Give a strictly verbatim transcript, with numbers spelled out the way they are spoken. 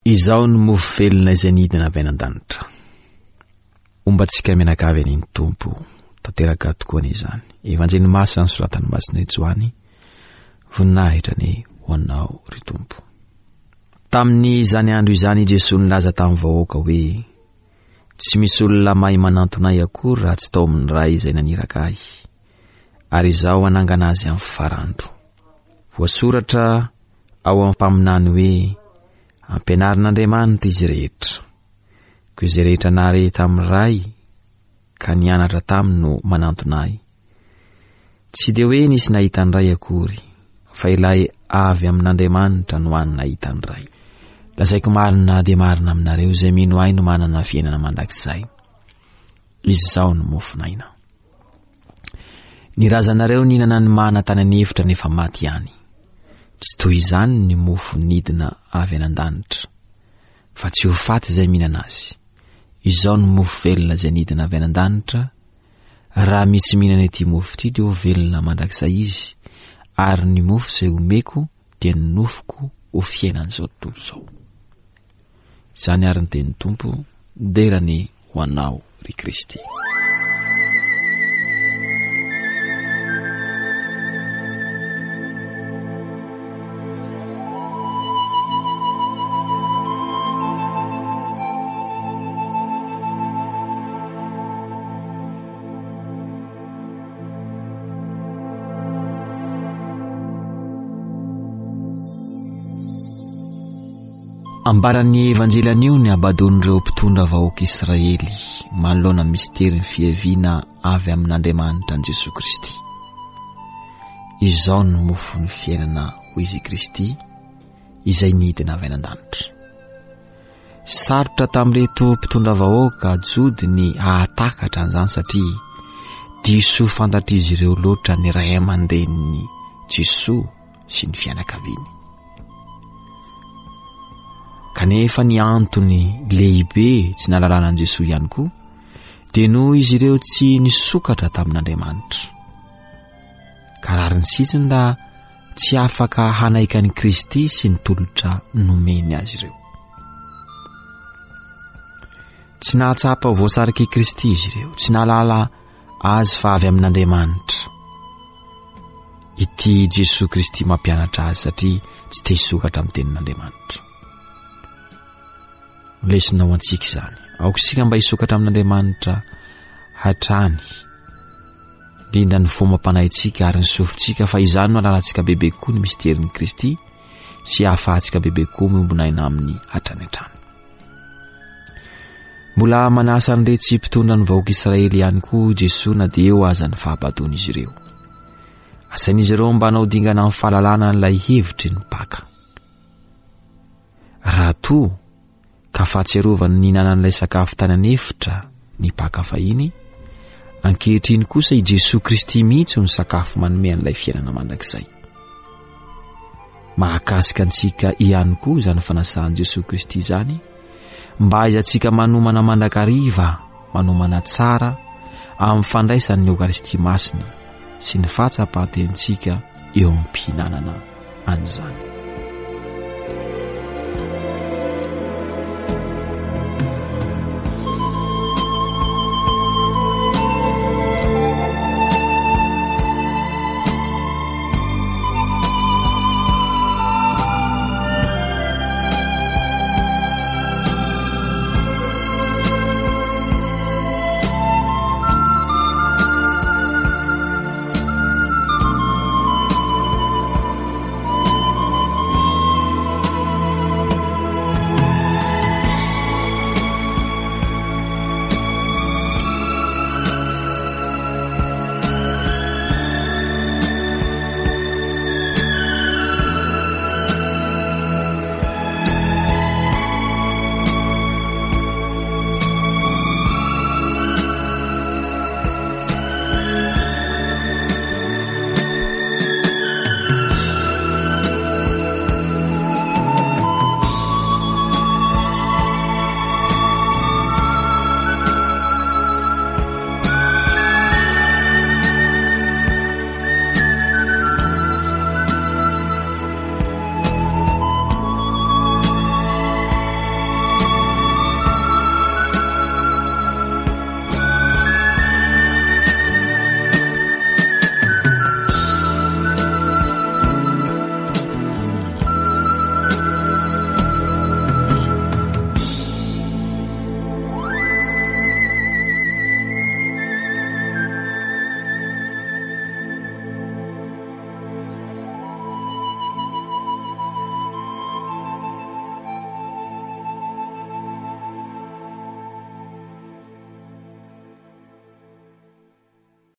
Izao ny mofo velona izay nidina avy an-danitra. Ombantsika menakavy an'iny Tompo, tanteraka tokoa n'izany. Evanjely masina ny soratany masina Joany, voninahitra ny ho anao ry Tompo. Tamin'ny izany andro izany Jesosy nilaza tamin'ny vahoaka hoe tsy misy olona mahay manantonay akory raha tsy tao amin'ny ray izay naniraka ahy, ary izao anangana azy amin'ny farandro. Voasoratra ao amin'ny mpaminany hoe ampianarin'Andriamanitra izy rehetra. Ko izay rehetra nare tamin'ny ray ka nianatra taminy no manantonay. Tsy dia hoe nisy nahita ny ray akory, fa ilay avy amin'Andriamanitra no any nahita ny ray. Lazaiko marina dia marina aminareo izay mino ahy no manana fiainana mandrakizay. Izy izao no mofinaina. Ny razanareo ninana ny mana tany anefitra nefa maty ihany. Tsy toy izany ny mofo nidina avy an-danitra, fa tsy ho faty izay mihinana azy. Izao ny mofo velona izay nidina avy an-danitra. Raha misy mihinana ity mofo ity dia ho velona mandrakizay izy, ary ny mofo izay omeko dia ny nofoko ho fiainan'izao tontolo izao. Izany ary ny teny Tompo, derany ho anao ry Kristy. Ambaran'ny evanjely anio ny abadon'ireo mpitondra vahoaka Israely manoloana ny misterin'ny fiaviana avy amin'Andriamanitra an' Jesosy Kristy. Izao ny mofo ny fiainana ho izy Kristy izay nidina avy an-danitra. Sarotra tamin'ireto mpitondra vahoaka jody ny hahatakatra an'izany satria diso fantatra izy ireo loatra ny ray aman-dreniny Jesosy sy ny fianakaviany. Kanefa ny antony lehibe tsy nalalana an' Jesosy ihany koa dia no izy ireo tsy nisokatra tamin'Andriamanitra. Ka rariny sisiny raha tsy afaka hanaika ny Kristy sy ny tolotra nomeny azy ireo. Tsy nahatsapa voasariky Kristy izy ireo, tsy nahalala azy fa avy amin'Andriamanitra. Ity Jesosy Kristy mampianatra azy satria tsy te hisokatra amin'ny tenin'Andriamanitra. Lesona ho antsika izany, aoka isika mba hisokatra amin'Andriamanitra hatrany, indrindra ny fomam-panahintsika ary ny sofintsika, fa izany no halalantsika bebe koa ny misterin'i Kristy sy hahafahantsika bebe koa miombonaina amin'ny hatrany hatrany. Mbola manasa an'ireo tsy mpitondra ny vahoaka Israely ihany koa Jesosy na dia eo aza ny fahabadona izy ireo. Asain'izy ireo mba nahodingana amin'ny fahalalana n'ilay hevitry ny mpaka. Raha toa ka fahatsiarovany nihinana n'ilay sakafo tany anefitra ny mpaka fahiny, ankehitriny kosa i Jesosy Kristy mihitsy ny sakafo manome an'ilay fiainana mandrakizay. Mahakasika antsika ihany koa izany fanasan'i Jesosy Kristy izany, mba aizantsika manomana mandrakariva, manomana tsara amin'ny fandraisan'ny Eukaristia masina sy ny fatsapahan-tenitsika eo amin'ny mpihinanana an'izany.